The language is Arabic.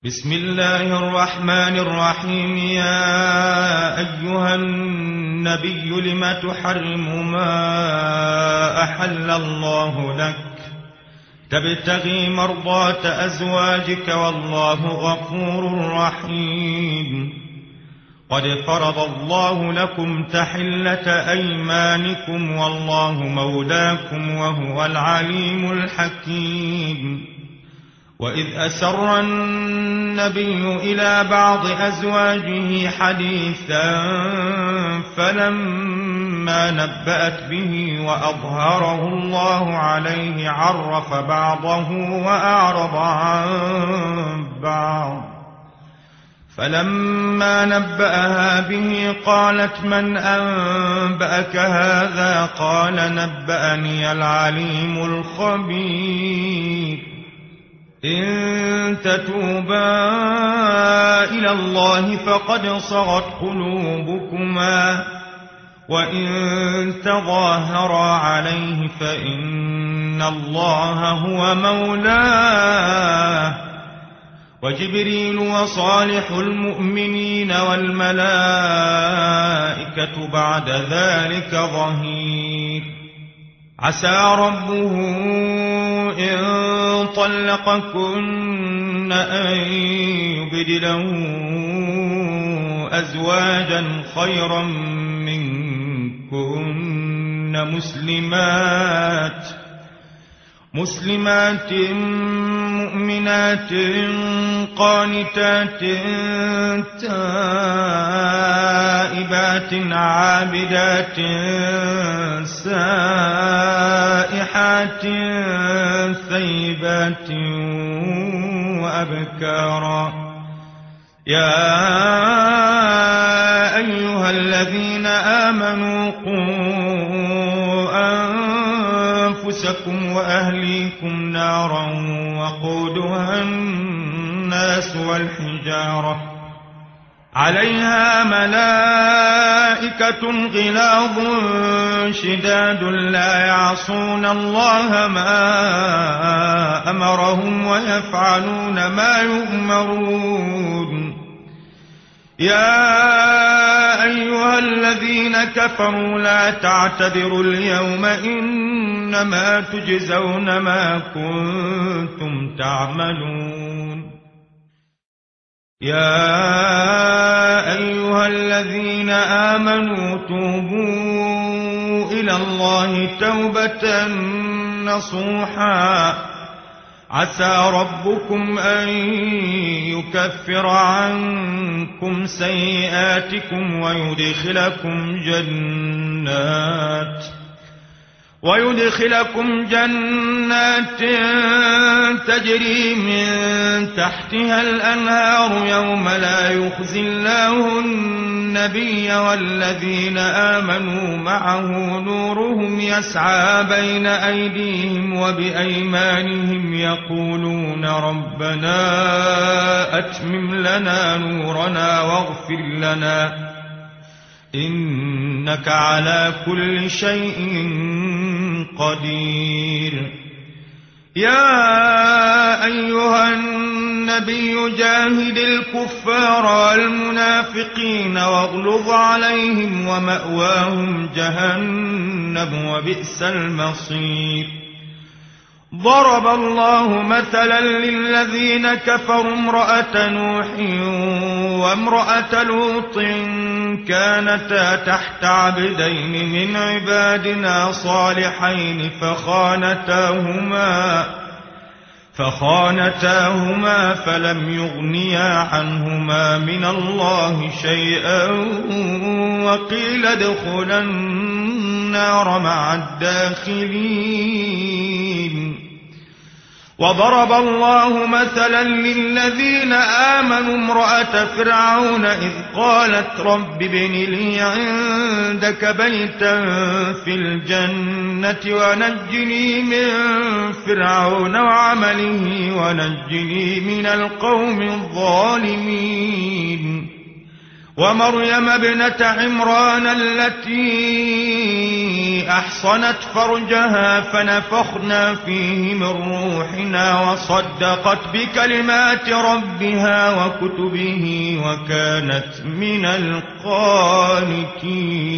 بسم الله الرحمن الرحيم. يا أيها النبي لم تحرم ما أحل الله لك تبتغي مرضات أزواجك والله غفور رحيم. قد فرض الله لكم تحلة أيمانكم والله مولاكم وهو العليم الحكيم. وإذ أسر النبي إلى بعض أزواجه حديثا فلما نبأت به وأظهره الله عليه عرف بعضه وأعرض عن بعض. فلما نبأها به قالت من أنبأك هذا؟ قال نبأني العليم الخبير. إن تتوبا إلى الله فقد صغت قلوبكما وإن تظاهرا عليه فإن الله هو مولاه وجبريل وصالح المؤمنين والملائكة بعد ذلك ظهير. عسى ربه إن طلقكن أن يبدله أزواجا خيرا منكن مسلمات مؤمنات قانتات تائبات عابدات سائحات ثيبات وأبكارا. يا أيها الذين آمنوا قوا أنفسكم وأهليكم نارا وقودها الناس والحجارة عليها ملائكة غلاظ شداد لا يعصون الله ما أمرهم ويفعلون ما يؤمرون. يا أيها الذين كفروا لا تعتذروا اليوم إنما تجزون ما كنتم تعملون. يا أيها الذين آمنوا توبوا إلى الله توبة نصوحا عسى ربكم أن يكفر عنكم سيئاتكم ويدخلكم جنات تجري من تحتها الأنهار يوم لا يخزي الله النبي والذين آمنوا معه نورهم يسعى بين أيديهم وبأيمانهم يقولون ربنا أتمم لنا نورنا واغفر لنا إنك على كل شيء قدير. يا أيها النبي جاهد الكفار والمنافقين واغلظ عليهم ومأواهم جهنم وبئس المصير. ضرب الله مثلا للذين كفروا امرأة نوح وامرأة لوط كانتا تحت عبدين من عبادنا صالحين فخانتاهما فلم يغنيا عنهما من الله شيئا وقيل ادخلا النار مع الداخلين. وضرب الله مثلا للذين آمنوا امرأة فرعون إذ قالت رب ابن لي عندك بيتا في الجنة ونجني من فرعون وعمله ونجني من القوم الظالمين. ومريم ابنة عمران التي أحصنت فرجها فنفخنا فيه من روحنا وصدقت بكلمات ربها وكتبه وكانت من القانتين.